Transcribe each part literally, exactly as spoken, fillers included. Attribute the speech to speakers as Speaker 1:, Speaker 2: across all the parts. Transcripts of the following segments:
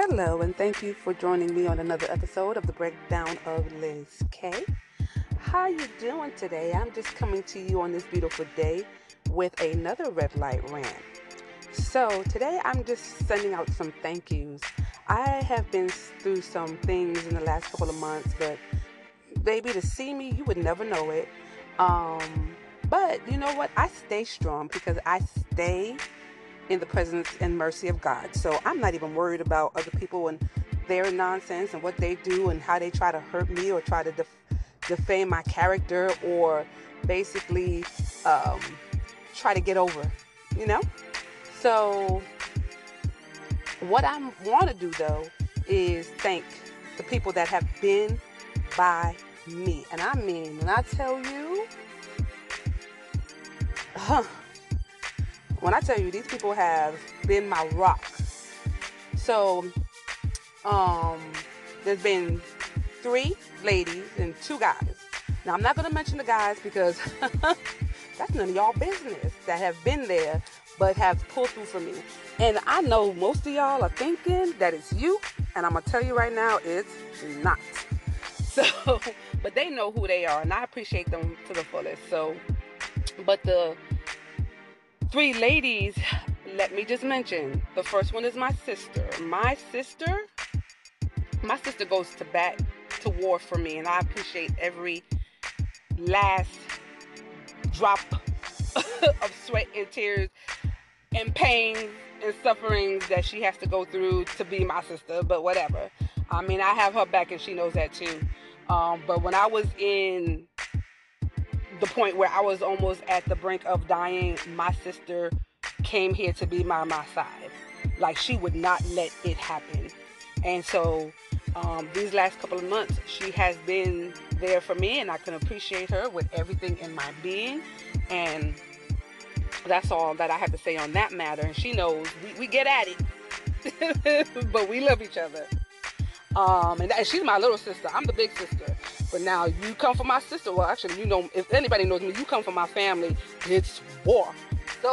Speaker 1: Hello, and thank you for joining me on another episode of the Breakdown of Liz K. How you doing today? I'm just coming to you on this beautiful day with another red light rant. So today I'm just sending out some thank yous. I have been through some things in the last couple of months, but baby, to see me, you would never know it. Um, but you know what? I stay strong because I stay in the presence and mercy of God. So I'm not even worried about other people and their nonsense and what they do and how they try to hurt me or try to def- defame my character or basically um, try to get over, you know? So what I want to do though is thank the people that have been by me. And I mean, when I tell you, huh, when I tell you these people have been my rock. So, um, there's been three ladies and two guys. Now, I'm not going to mention the guys because that's none of y'all business that have been there but have pulled through for me. And I know most of y'all are thinking that it's you, and I'm going to tell you right now, it's not. So, but they know who they are, and I appreciate them to the fullest. So, but the three ladies, let me just mention, the first one is my sister. My sister, my sister goes to bat, to war for me, and I appreciate every last drop of sweat and tears and pain and sufferings that she has to go through to be my sister, but whatever. I mean, I have her back and she knows that too. Um, but when I was in the point where I was almost at the brink of dying, my sister came here to be by my side. Like, she would not let it happen. And so um, these last couple of months, she has been there for me, and I can appreciate her with everything in my being. And that's all that I have to say on that matter. And she knows we, we get at it, but we love each other. Um, and, that, and she's my little sister. I'm the big sister. But now you come from my sister. Well, actually, you know, if anybody knows me, you come from my family. It's war. So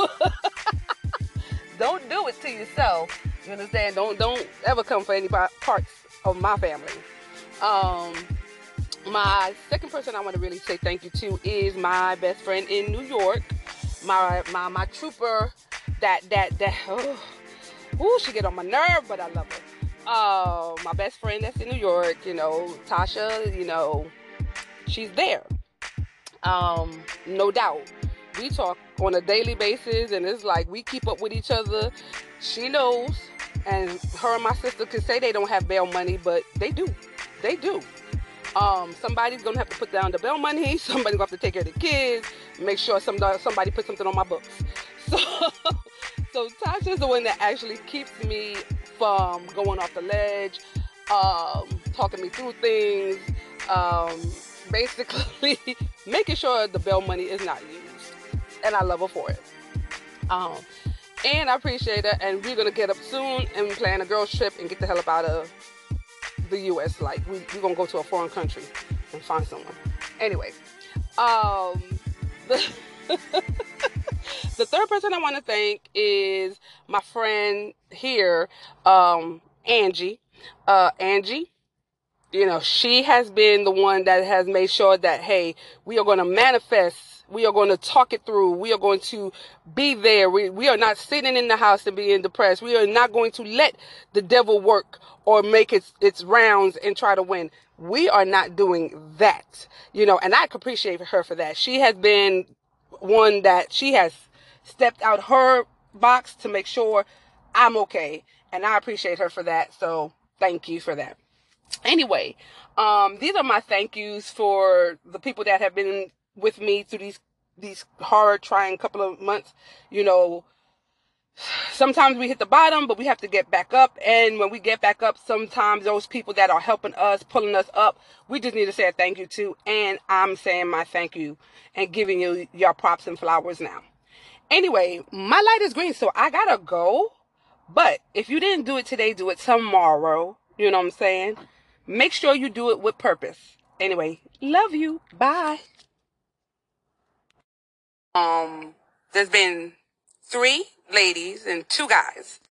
Speaker 1: don't do it to yourself. You understand? Don't don't ever come for any parts of my family. Um, my second person I want to really say thank you to is my best friend in New York. My my my trooper. That that that. Oh, ooh, she get on my nerve, but I love her. Uh, my best friend that's in New York, you know, Tasha, you know, she's there. Um, no doubt. We talk on a daily basis, and it's like we keep up with each other. She knows, and her and my sister can say they don't have bail money, but they do. They do. Um, somebody's gonna have to put down the bail money. Somebody's gonna have to take care of the kids. Make sure some somebody put something on my books. So, so Tasha's the one that actually keeps me from going off the ledge, um, talking me through things, um, basically making sure the bail money is not used. And I love her for it. Um, and I appreciate it. And we're going to get up soon and plan a girls trip and get the hell up out of the U S. Like, we, we're going to go to a foreign country and find someone. Anyway, um, the... The third person I want to thank is my friend here, um, Angie. Uh, Angie, you know, she has been the one that has made sure that, hey, we are going to manifest. We are going to talk it through. We are going to be there. We, we are not sitting in the house and being depressed. We are not going to let the devil work or make its, its rounds and try to win. We are not doing that, you know, and I appreciate her for that. She has been one that she has stepped out her box to make sure I'm okay. And I appreciate her for that. So thank you for that. Anyway, um, these are my thank yous for the people that have been with me through these, these hard trying couple of months. You know, sometimes we hit the bottom, but we have to get back up. And when we get back up, sometimes those people that are helping us, pulling us up, we just need to say a thank you to. And I'm saying my thank you and giving you your props and flowers now. Anyway, my light is green, so I gotta go. But if you didn't do it today, do it tomorrow. You know what I'm saying? Make sure you do it with purpose. Anyway, love you. Bye. Um, there's been three ladies and two guys.